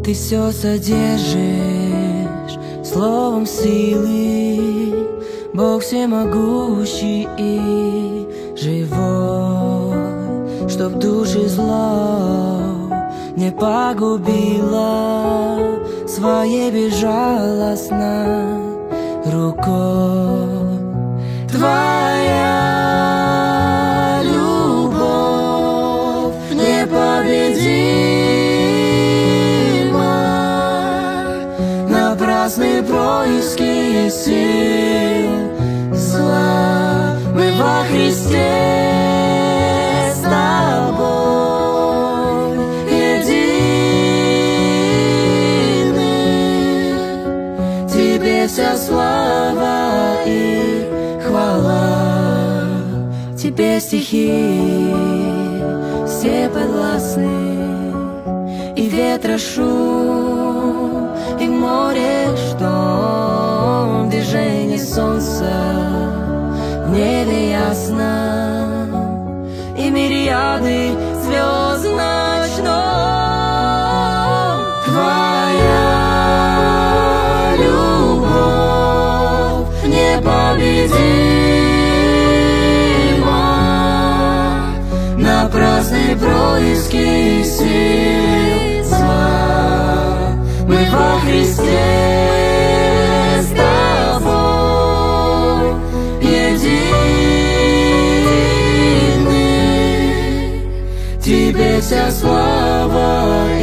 Ты все содержишь словом силы, Бог всемогущий и живой, чтоб души зло не погубило своей безжалостной рукой. Твоя любовь непобедима, напрасны происки сил зла. Мы во Христе с тобой едины. Тебе вся слава и хвала, тебе стихи все подвластны, и ветра шум, и море шторм, движение солнца в небе ясно, и мириады звезд в ночном. Твоя любовь непобедима, напрасны происки сил зла. Мы во Христе с тобой едины. Тебе вся слава